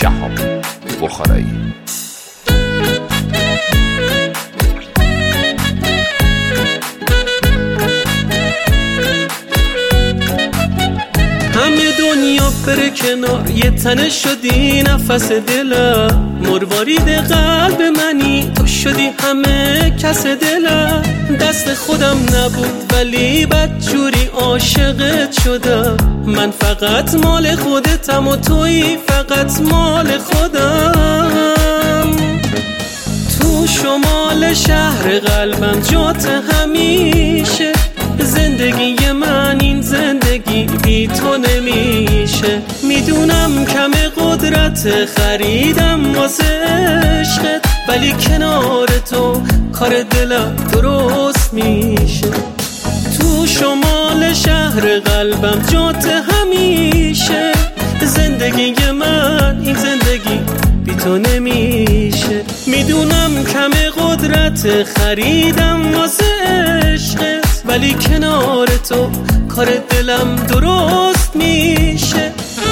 شهاب بخارایی. همه دنیا بره کنار، یه تنه شدی نفس دلم، مروارید قلب منی، تو شدی همه کس دلم. دست خودم نبود ولی بدجوری عاشقت شدم، من فقط مال خودتم و تویی فقط مال خودم. تو شمال شهر قلبم جات همیشه، زندگی من این زندگی بی تو نمیشه. میدونم کم قدرت خریدم واسه عشقت، ولی کنار تو کار دلم درست میشه. تو شمال شهر قلبم جات همیشه، زندگی من این زندگی بی تو نمیشه. میدونم کم قدرت خریدم واسه عشقت، ولی کنار تو کار دلم درست میشه.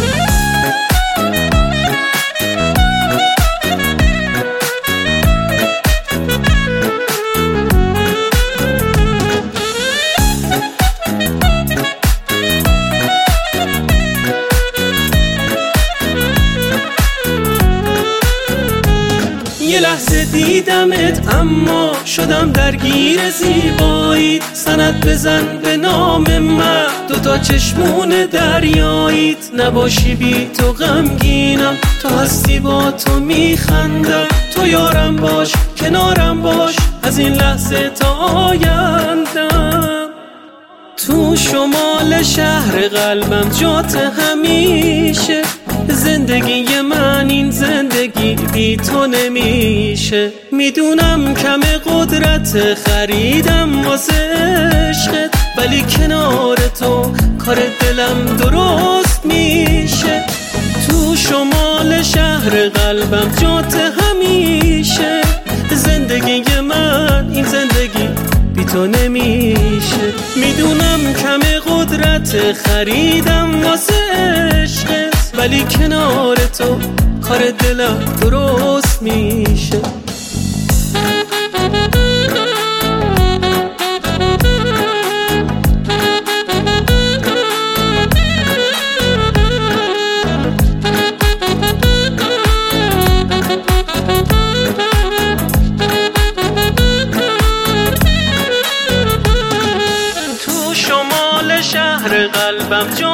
یه لحظه دیدمت اما شدم درگیر زیباییت، سند بزن به نام من، دوتا چشمون دریاییت. نباشی بی تو غمگینم، تو هستی با تو میخندم، تو یارم باش کنارم باش از این لحظه تا آیندم. تو شمال شهر قلبم جات همیشه، زندگی من این زندگی بی تو نمیشه. میدونم کم قدرت خریدم واسه عشقت، ولی کنار تو کار دلم درست میشه. تو شمال شهر قلبم جات همیشه، زندگی من این زندگی بی تو نمیشه. میدونم کم قدرت خریدم واسه عشقت، ولی کنار تو کار دلم درست میشه. تو شمال شهر قلبم